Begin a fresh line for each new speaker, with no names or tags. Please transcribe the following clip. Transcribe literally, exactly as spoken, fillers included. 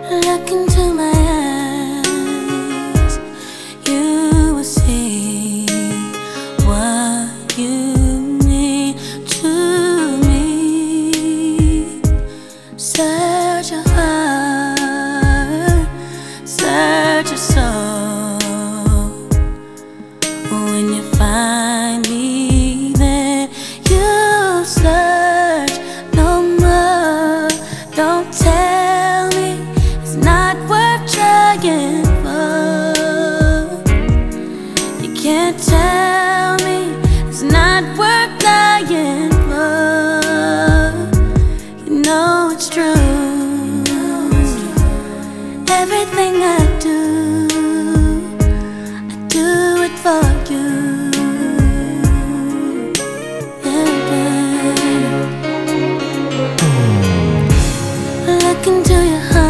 Look into my eyes, you will see what you mean to me. Search your heart, search your soul. When you find me, then you'll search no more. Don't tell me it's not worth trying for. You can't tell me it's not worth dying for. You know it's true. Everything I do, I do it for you. Look into your heart.